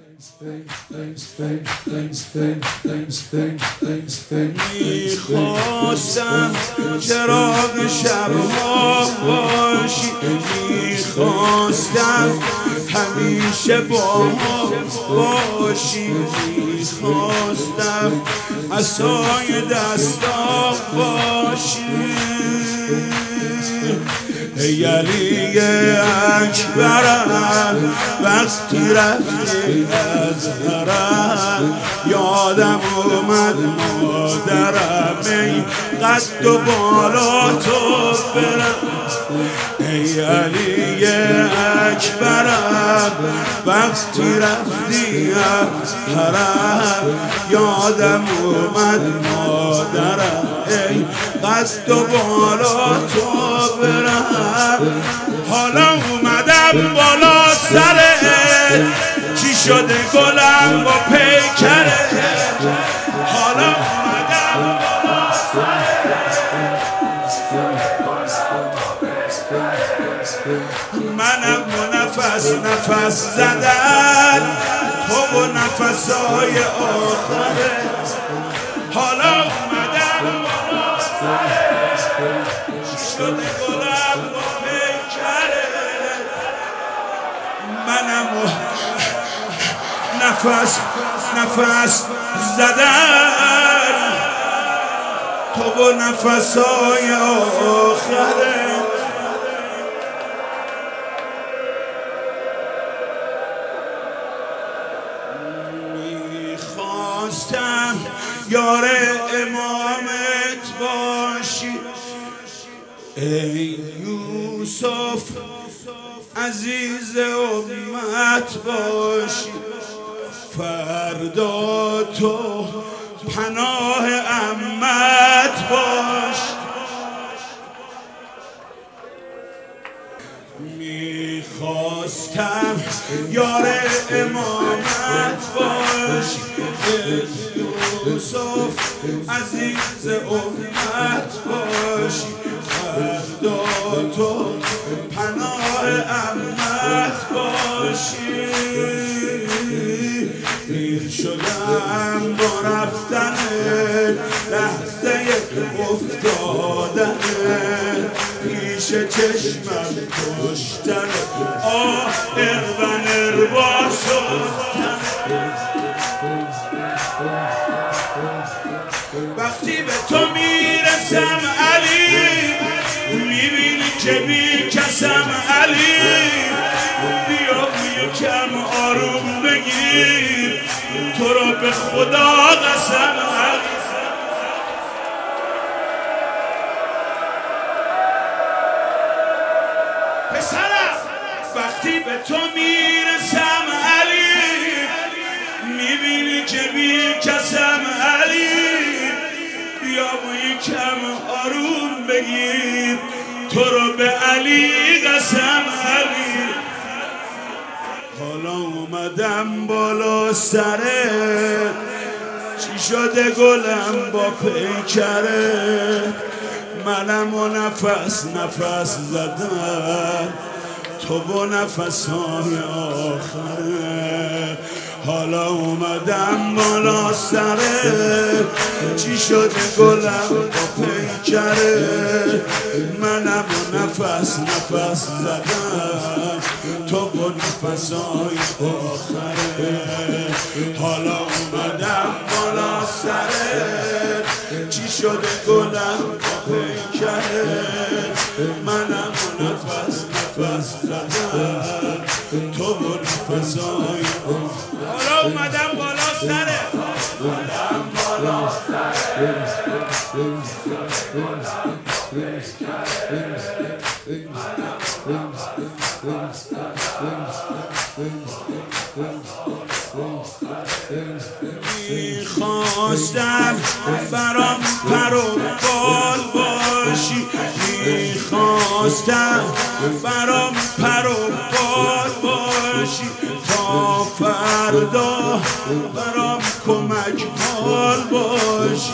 میخواستم چراغ شبها باشی، میخواستم همیشه با هم باشی، میخواستم عصای دستام باشی. ای علی اکبرم وقتی رفتی از حرم، یادم اومد مادرم ای قد و بالا تو برم. ای علی اکبرم وقتی رفتی از حرم، یادم اومد مادرم ای قد و بالا تو برم. حالا اومدم بالا سرت، چی شده گلم با پیکرت؟ حالا اومدم بالا منم و نفس زدن تو و نفسای آخره. حالا اومدم بالا سرت، چی شده گلم با پیکرت؟ منم و نفس زدن تو و نفسای آخره. میخواستم یار امامت باشی، ای یوسف عزیز امت باشی. فردا تو پناه امت باش. میخواستم یار امامت باشی، یوسف عزیز امت باشی. فردا تو پناه امت باشی. پیر شدم با رفتن لحظه افتادن، پیش چشمم کشتن آهر و نروا شدن. وقتی به تو میرسم علی، میبینی که بی کسم علی. بیا یکم آروم بگیر، تو را به خدا قسم علی. پسرم وقتی به تو میرسم علی، میبینی که بی کسم علی. بیا یکم آروم بگیر، تو را به علی قسم علی. حالا اومدم بالا سرت، چی شده گلم با پیکرت؟ منم و نفس زدم تو و نفسهای آخره. حالا اومدم بالا سرت، چی شده گلم با پیکرت؟ منم و نفس زدم تو و نفسهای آخره. حالا اومدم بالا سرت، چی شده گلم با پیکرت؟ منم و نفس زدم تو و نفسهای آخره. حالا اومدم بالا سرت، میخواستم برام پر و بال باشی، میخواستم برام پر و بال باشی. تا فردا برام کمک حال باشی.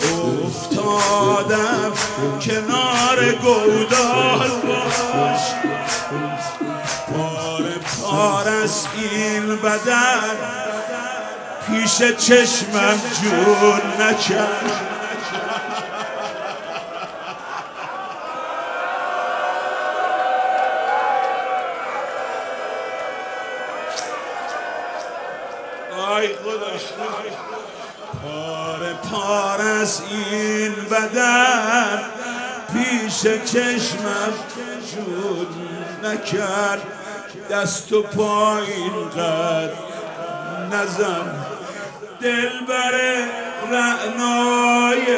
افتادم کنار گودال باشی. پاره پارس این بدن پیش چشمم جون نکرد. آی خدا پارس این بدن پیش چشمم جون نکرد. دست و پایین قد نزن دلبر رعنای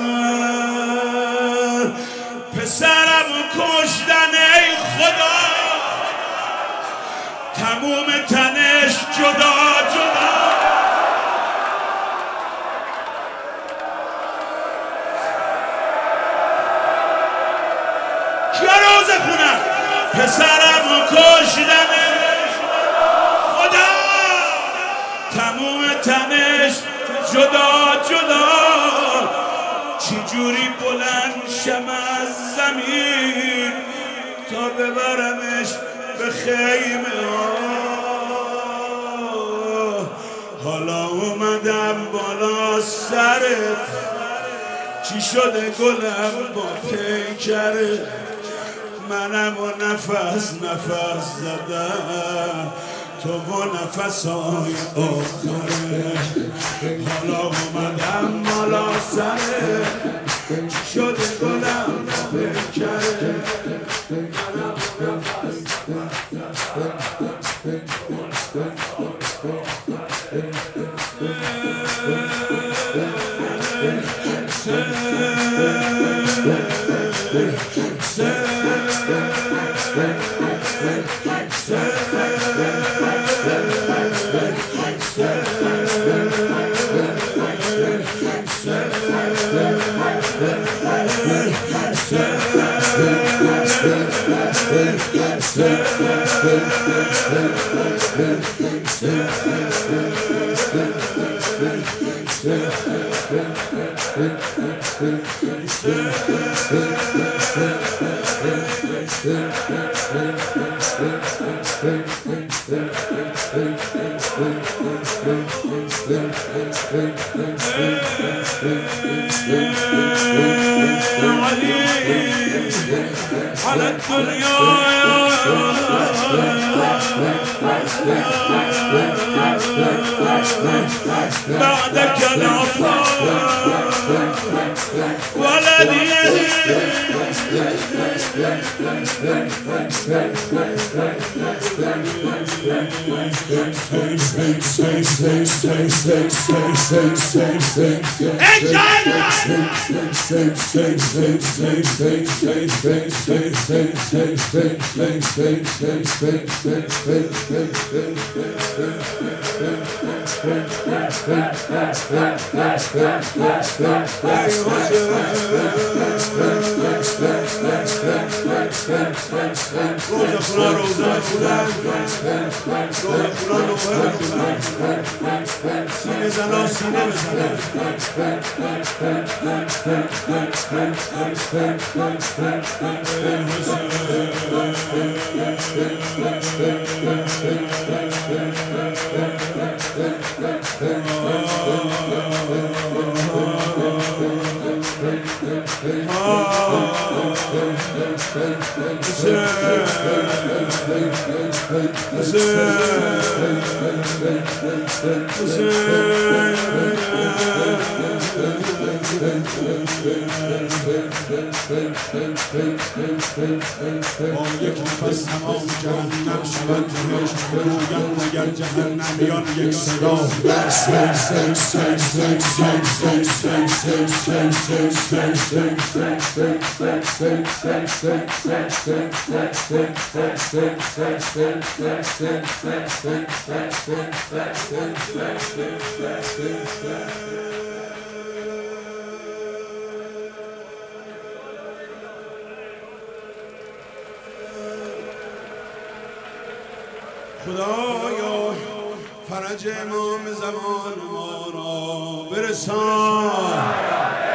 من. پسرم کشتن ای خدا تموم تنش جدا جدا. کیا روزه خونم پسرم کشتن خدا تموم تنش جدا جدا. چی جوری بلند شم از زمین تا ببرمش به خیمه ها. حالا اومدم بالا سرت چی شده گلم با پیکرت. منم و نفس زدم تو و نفسای آخره. حالا اومدم بالا سرت چی شده گلم با پیکرت. منم و نفس على الدنيا بعدك العفاء ولدي سینه زنا سینه بزنه یک نفس تمام جهنم شود بهشت بگویم مگر جهنمیان یک صدا خدایا فرج امام زمان ما را برسان.